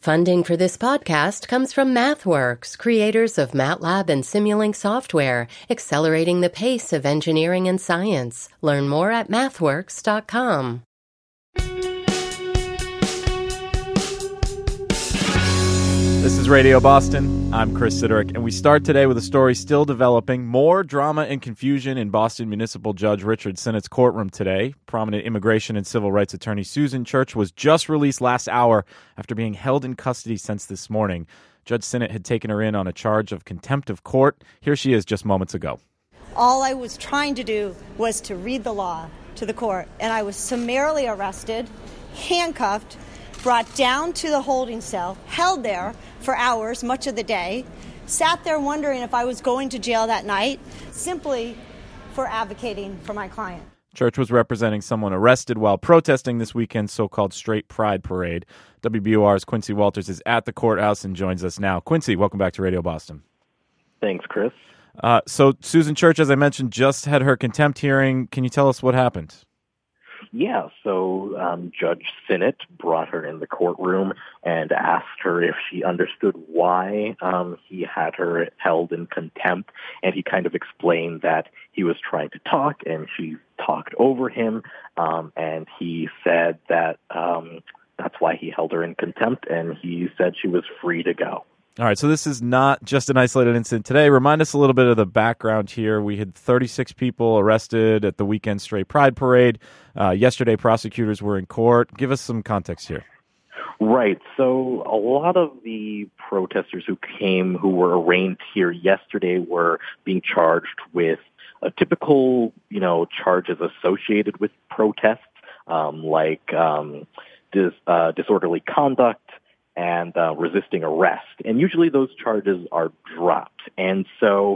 Funding for this podcast comes from MathWorks, creators of MATLAB and Simulink software, accelerating the pace of engineering and science. Learn more at mathworks.com. This is Radio Boston. I'm Chris Sidorick, and we start today with a story still developing. More drama and confusion in Boston Municipal Judge Richard Sinnott's courtroom today. Prominent immigration and civil rights attorney Susan Church was just released last hour after being held in custody since this morning. Judge Sinnott had taken her in on a charge of contempt of court. Here she is just moments ago. All I was trying to do was to read the law to the court, and I was summarily arrested, handcuffed, brought down to the holding cell, held there for hours, much of the day, sat there wondering if I was going to jail that night, simply for advocating for my client. Church was representing someone arrested while protesting this weekend's so-called Straight Pride Parade. WBUR's Quincy Walters is at the courthouse and joins us now. Quincy, welcome back to Radio Boston. Thanks, Chris. So Susan Church, as I mentioned, just had her contempt hearing. Can you tell us what happened? Yeah, so Judge Sinnott brought her in the courtroom and asked her if she understood why he had her held in contempt, and he kind of explained that he was trying to talk, and she talked over him, and he said that that's why he held her in contempt, and he said she was free to go. All right, so this is not just an isolated incident today. Remind us a little bit of the background here. We had 36 people arrested at the weekend Straight Pride Parade. Yesterday, prosecutors were in court. Give us some context here. Right. So a lot of the protesters who were arraigned here yesterday were being charged with typical, charges associated with protests, like disorderly conduct and resisting arrest. And usually those charges are dropped. And so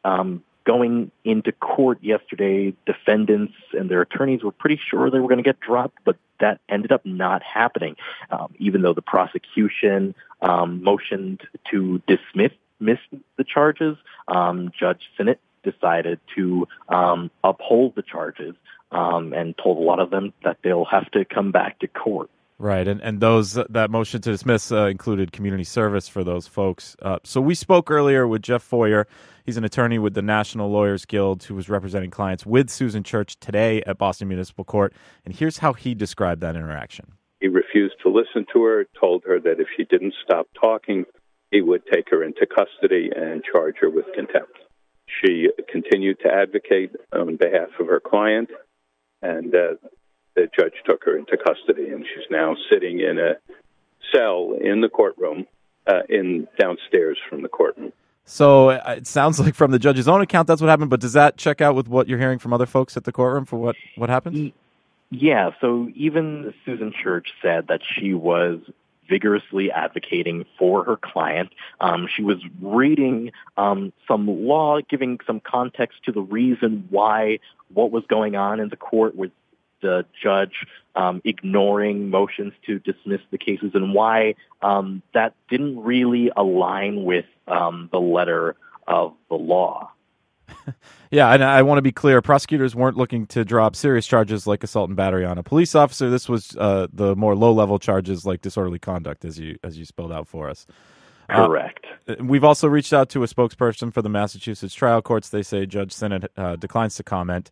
going into court yesterday, defendants and their attorneys were pretty sure they were going to get dropped, but that ended up not happening. Even though the prosecution motioned to dismiss the charges, Judge Sinnott decided to uphold the charges and told a lot of them that they'll have to come back to court. Right, and that motion to dismiss included community service for those folks. So we spoke earlier with Jeff Foyer. He's an attorney with the National Lawyers Guild who was representing clients with Susan Church today at Boston Municipal Court. And here's how he described that interaction. He refused to listen to her, told her that if she didn't stop talking, he would take her into custody and charge her with contempt. She continued to advocate on behalf of her client, and the judge took her into custody, and she's now sitting in a cell in the courtroom, downstairs from the courtroom. So it sounds like from the judge's own account that's what happened, but does that check out with what you're hearing from other folks at the courtroom for what happened? Yeah, so even Susan Church said that she was vigorously advocating for her client. She was reading some law, giving some context to the reason why what was going on in the court with the judge ignoring motions to dismiss the cases, and why that didn't really align with the letter of the law. Yeah, and I want to be clear, prosecutors weren't looking to drop serious charges like assault and battery on a police officer. This was the more low-level charges like disorderly conduct, as you spelled out for us. Correct. We've also reached out to a spokesperson for the Massachusetts trial courts. They say Judge Sinnott declines to comment.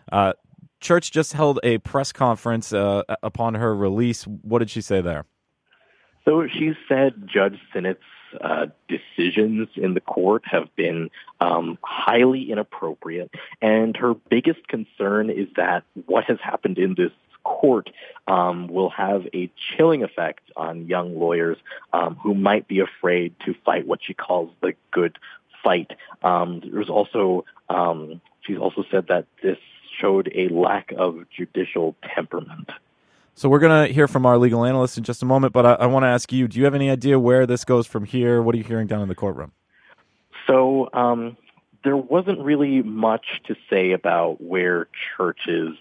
Church just held a press conference upon her release. What did she say there? So she said Judge Sinnott's decisions in the court have been highly inappropriate, and her biggest concern is that what has happened in this court will have a chilling effect on young lawyers who might be afraid to fight what she calls the good fight. There's also she's also said that this showed a lack of judicial temperament. So we're going to hear from our legal analyst in just a moment, but I want to ask you, do you have any idea where this goes from here? What are you hearing down in the courtroom? So there wasn't really much to say about where Church's,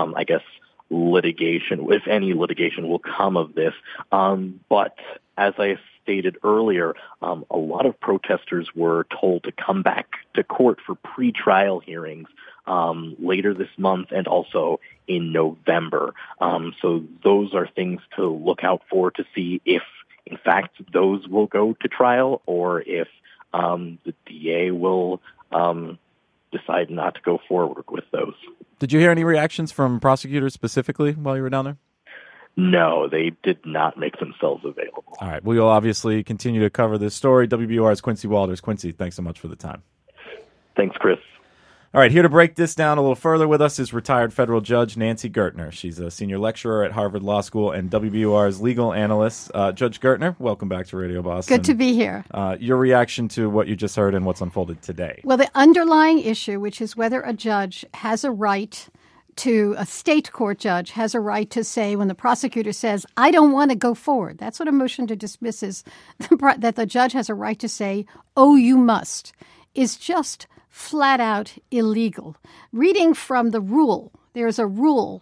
litigation, if any litigation, will come of this. But as I stated earlier, a lot of protesters were told to come back to court for pre-trial hearings later this month and also in November. So those are things to look out for to see if in fact, those will go to trial, or if the DA will decide not to go forward with those. Did you hear any reactions from prosecutors specifically while you were down there? No, they did not make themselves available. All right. We will obviously continue to cover this story. WBUR's Quincy Walters. Quincy, thanks so much for the time. Thanks, Chris. All right, here to break this down a little further with us is retired federal judge Nancy Gertner. She's a senior lecturer at Harvard Law School and WBUR's legal analyst. Judge Gertner, welcome back to Radio Boston. Good to be here. Your reaction to what you just heard and what's unfolded today? Well, the underlying issue, which is whether a judge has a right to, a state court judge has a right to say when the prosecutor says, I don't want to go forward. That's what a motion to dismiss is, that the judge has a right to say, oh, you must, is just flat out illegal. Reading from the rule, there's a rule,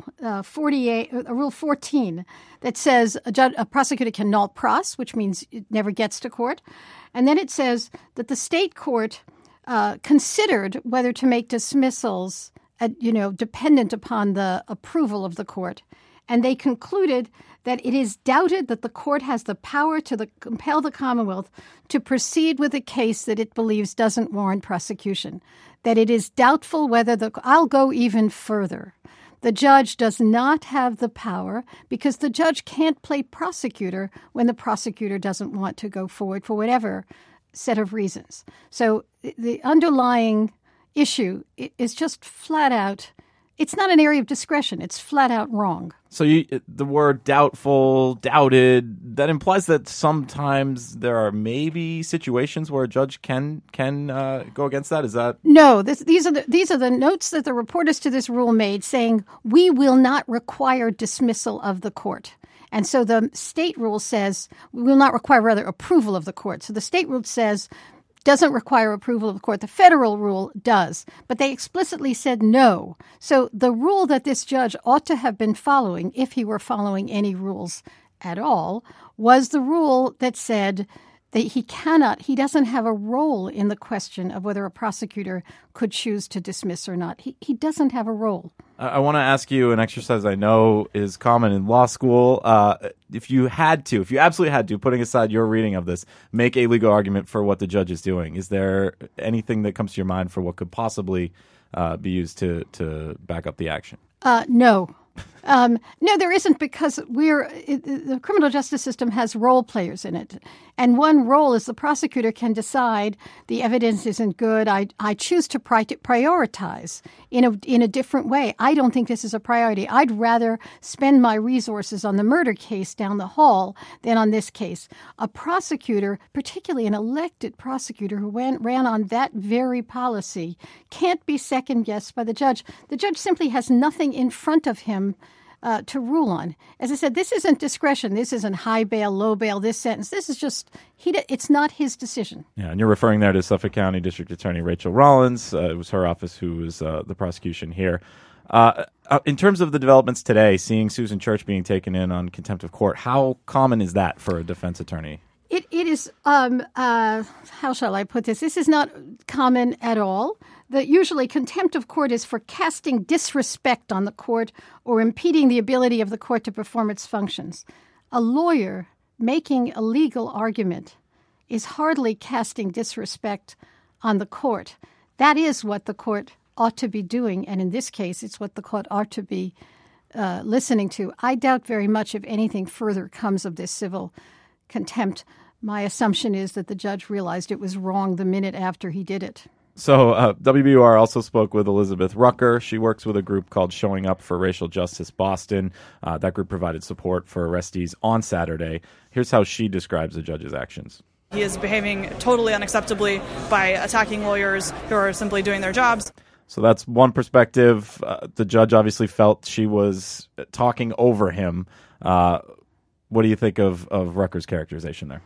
Rule 14, that says a prosecutor can null pros, which means it never gets to court. And then it says that the state court considered whether to make dismissals, dependent upon the approval of the court. And they concluded that it is doubted that the court has the power to compel the Commonwealth to proceed with a case that it believes doesn't warrant prosecution, that it is doubtful whether I'll go even further. The judge does not have the power because the judge can't play prosecutor when the prosecutor doesn't want to go forward for whatever set of reasons. So the underlying issue is just flat out, it's not an area of discretion. It's flat out wrong. So the word doubtful, doubted, that implies that sometimes there are maybe situations where a judge can go against that. Is that? No, these are the notes that the reporters to this rule made saying we will not require dismissal of the court. And so the state rule says we will not require approval of the court. So the state rule says doesn't require approval of the court. The federal rule does, but they explicitly said no. So the rule that this judge ought to have been following, if he were following any rules at all, was the rule that said that he doesn't have a role in the question of whether a prosecutor could choose to dismiss or not. He doesn't have a role. I want to ask you an exercise I know is common in law school. If you absolutely had to, putting aside your reading of this, make a legal argument for what the judge is doing, is there anything that comes to your mind for what could possibly be used to back up the action? No. No, there isn't, because the criminal justice system has role players in it. And one role is the prosecutor can decide the evidence isn't good. I choose to prioritize in a different way. I don't think this is a priority. I'd rather spend my resources on the murder case down the hall than on this case. A prosecutor, particularly an elected prosecutor who ran on that very policy, can't be second-guessed by the judge. The judge simply has nothing in front of him to rule on. As I said, this isn't discretion. This isn't high bail, low bail, this sentence. This is just, it's not his decision. Yeah, and you're referring there to Suffolk County District Attorney Rachel Rollins. It was her office who was the prosecution here. In terms of the developments today, seeing Susan Church being taken in on contempt of court, how common is that for a defense attorney? It is, how shall I put this? This is not common at all. Usually contempt of court is for casting disrespect on the court or impeding the ability of the court to perform its functions. A lawyer making a legal argument is hardly casting disrespect on the court. That is what the court ought to be doing, and in this case, it's what the court ought to be listening to. I doubt very much if anything further comes of this civil contempt. My assumption is that the judge realized it was wrong the minute after he did it. So WBUR also spoke with Elizabeth Rucker. She works with a group called Showing Up for Racial Justice Boston. That group provided support for arrestees on Saturday. Here's how she describes the judge's actions. He is behaving totally unacceptably by attacking lawyers who are simply doing their jobs. So that's one perspective. The judge obviously felt she was talking over him. What do you think of Rucker's characterization there?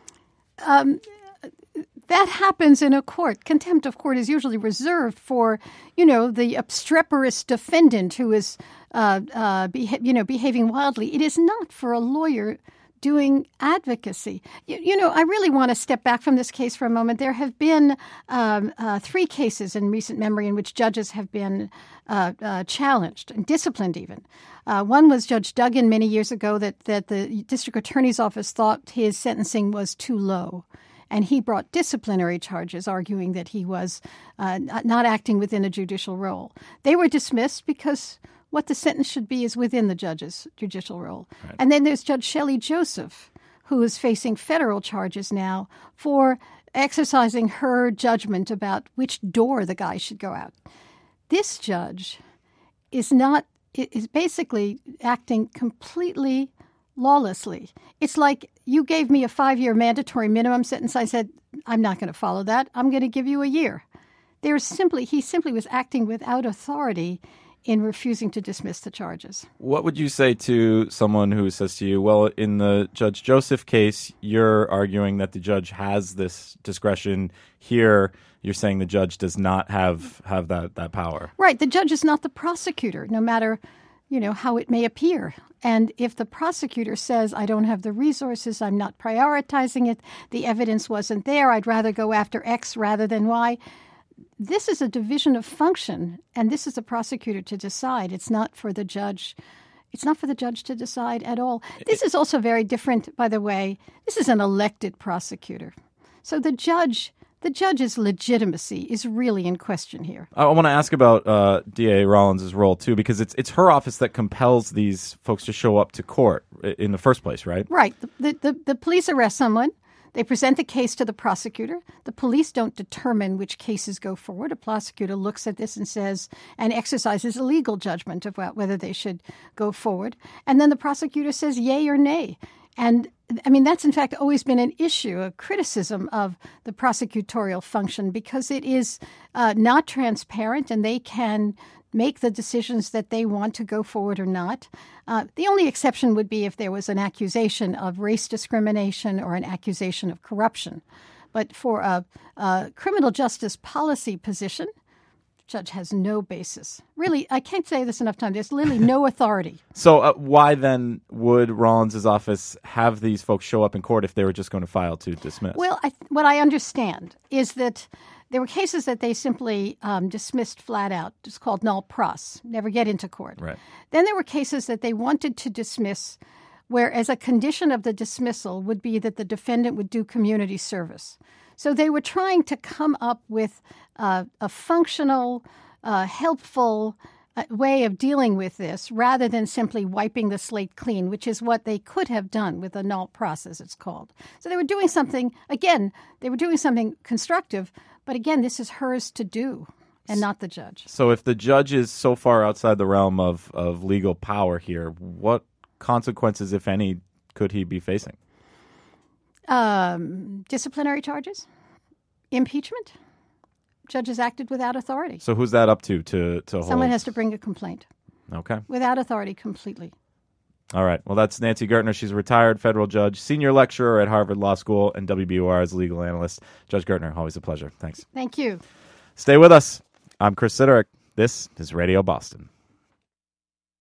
That happens in a court. Contempt of court is usually reserved for, the obstreperous defendant who is, behaving wildly. It is not for a lawyer doing advocacy. I really want to step back from this case for a moment. There have been 3 cases in recent memory in which judges have been challenged and disciplined even. One was Judge Duggan many years ago that the district attorney's office thought his sentencing was too low. And he brought disciplinary charges, arguing that he was not acting within a judicial role. They were dismissed because what the sentence should be is within the judge's judicial role. Right. And then there's Judge Shelley Joseph, who is facing federal charges now for exercising her judgment about which door the guy should go out. This judge is basically acting completely lawlessly. It's like you gave me a 5-year mandatory minimum sentence. I said, I'm not going to follow that. I'm going to give you a year. He simply was acting without authority in refusing to dismiss the charges. What would you say to someone who says to you, well, in the Judge Joseph case, you're arguing that the judge has this discretion. Here, you're saying the judge does not have that power. Right. The judge is not the prosecutor, no matter, how it may appear. And if the prosecutor says, I don't have the resources, I'm not prioritizing it, the evidence wasn't there, I'd rather go after X rather than Y, this is a division of function, and this is the prosecutor to decide. It's not for the judge. It's not for the judge to decide at all. This is also very different, by the way. This is an elected prosecutor. So the judge's legitimacy is really in question here. I want to ask about D.A. Rollins' role, too, because it's her office that compels these folks to show up to court in the first place, right? Right. The police arrest someone. They present the case to the prosecutor. The police don't determine which cases go forward. A prosecutor looks at this and exercises a legal judgment about whether they should go forward. And then the prosecutor says yay or nay. And that's in fact always been an issue, a criticism of the prosecutorial function, because it is not transparent and they can make the decisions that they want to go forward or not. The only exception would be if there was an accusation of race discrimination or an accusation of corruption. But for a criminal justice policy position, the judge has no basis. Really, I can't say this enough times. There's literally no authority. So why then would Rollins' office have these folks show up in court if they were just going to file to dismiss? Well, what I understand is that there were cases that they simply dismissed flat out. It's called null pros, never get into court. Right. Then there were cases that they wanted to dismiss where as a condition of the dismissal would be that the defendant would do community service. So they were trying to come up with a functional, helpful way of dealing with this rather than simply wiping the slate clean, which is what they could have done with a null pros, as it's called. So they were doing something constructive, but again, this is hers to do and not the judge. So if the judge is so far outside the realm of legal power here, what consequences, if any, could he be facing? Disciplinary charges, impeachment. Judges acted without authority. So who's that up to hold? Someone has to bring a complaint. Okay. Without authority completely. All right. Well, that's Nancy Gertner. She's a retired federal judge, senior lecturer at Harvard Law School, and WBUR's legal analyst. Judge Gertner, always a pleasure. Thanks. Thank you. Stay with us. I'm Chris Sidorick. This is Radio Boston.